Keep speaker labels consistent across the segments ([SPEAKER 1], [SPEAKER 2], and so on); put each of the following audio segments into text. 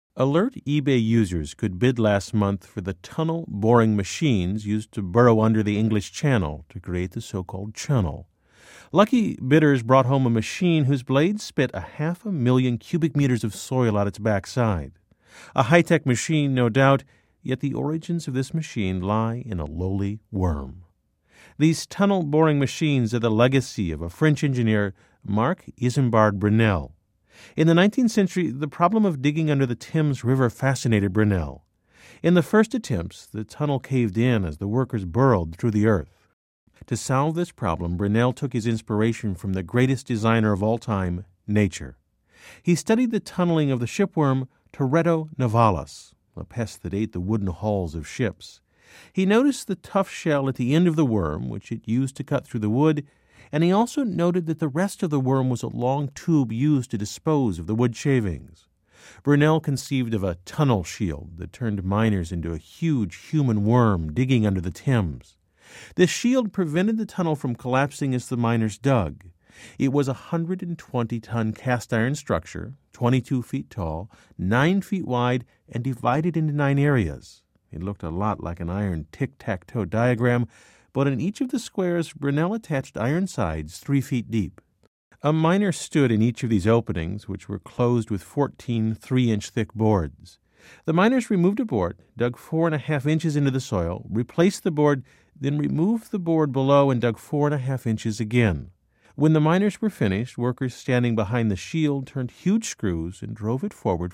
[SPEAKER 1] Alert eBay users could bid last month for the tunnel boring machines used to burrow under the English Channel to create the so-called channel. Lucky bidders brought home a machine whose blades spit 500,000 cubic meters of soil out its backside. A high-tech machine, no doubt, yet the origins of this machine lie in a lowly worm. These tunnel-boring machines are the legacy of a French engineer, Marc Isambard Brunel. In the 19th century, the problem of digging under the Thames River fascinated Brunel. In the first attempts, the tunnel caved in as the workers burrowed through the earth. To solve this problem, Brunel took his inspiration from the greatest designer of all time, nature. He studied the tunneling of the shipworm Teredo nivalis, a pest that ate the wooden hulls of ships. He noticed the tough shell at the end of the worm, which it used to cut through the wood, and he also noted that the rest of the worm was a long tube used to dispose of the wood shavings. Brunel conceived of a tunnel shield that turned miners into a huge human worm digging under the Thames. This shield prevented the tunnel from collapsing as the miners dug. It was a 120-ton cast-iron structure, 22 feet tall, 9 feet wide, and divided into 9 areas. It looked a lot like an iron tic-tac-toe diagram, but in each of the squares, Brunel attached iron sides 3 feet deep. A miner stood in each of these openings, which were closed with 14 3-inch thick boards. The miners removed a board, dug 4.5 inches into the soil, replaced the board, then removed the board below and dug 4.5 inches again. When the miners were finished, workers standing behind the shield turned huge screws and drove it forward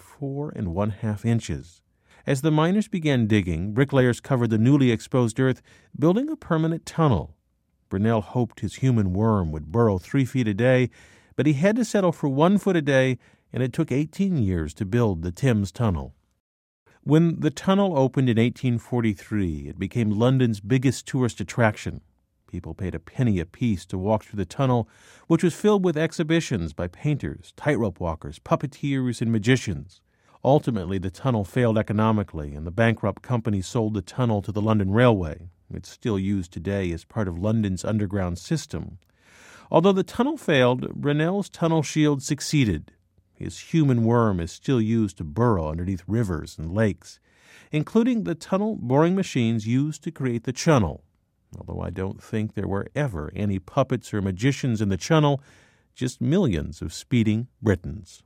[SPEAKER 1] 4.5 inches. As the miners began digging, bricklayers covered the newly exposed earth, building a permanent tunnel. Brunel hoped his human worm would burrow 3 feet a day, but he had to settle for 1 foot a day, and it took 18 years to build the Thames Tunnel. When the tunnel opened in 1843, it became London's biggest tourist attraction. People paid a penny apiece to walk through the tunnel, which was filled with exhibitions by painters, tightrope walkers, puppeteers, and magicians. Ultimately, the tunnel failed economically, and the bankrupt company sold the tunnel to the London Railway. It's still used today as part of London's underground system. Although the tunnel failed, Brunel's tunnel shield succeeded. His human worm is still used to burrow underneath rivers and lakes, including the tunnel boring machines used to create the channel. Although I don't think there were ever any puppets or magicians in the channel, just millions of speeding Britons.